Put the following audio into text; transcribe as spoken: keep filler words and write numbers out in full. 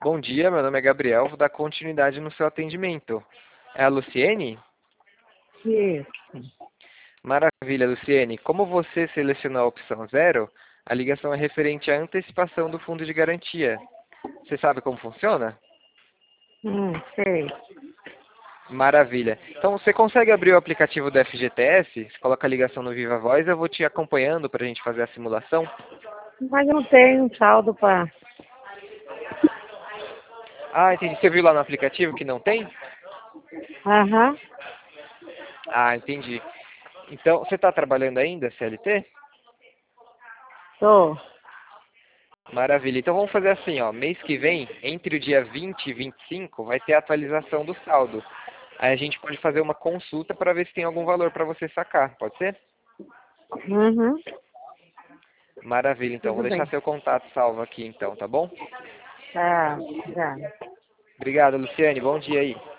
Bom dia, meu nome é Gabriel, vou dar continuidade no seu atendimento. É a Luciene? Isso. Maravilha, Luciene. Como você selecionou a opção zero, a ligação é referente à antecipação do fundo de garantia. Você sabe como funciona? Hum, sei. Maravilha. Então, você consegue abrir o aplicativo do F G T S? Você coloca a ligação no Viva Voz, eu vou te acompanhando para a gente fazer a simulação. Mas eu não tenho saldo para. Ah, entendi. Você viu lá no aplicativo que não tem? Aham. Ah, entendi. Então, você está trabalhando ainda, C L T? Tô. Maravilha. Então vamos fazer assim, ó. Mês que vem, entre o dia vinte e vinte e cinco, vai ter a atualização do saldo. Aí a gente pode fazer uma consulta para ver se tem algum valor para você sacar. Pode ser? Uhum. Maravilha. Então vou Tudo deixar bem. seu contato salvo aqui, então, tá bom? Tá, já. Obrigado, Luciane. Bom dia aí.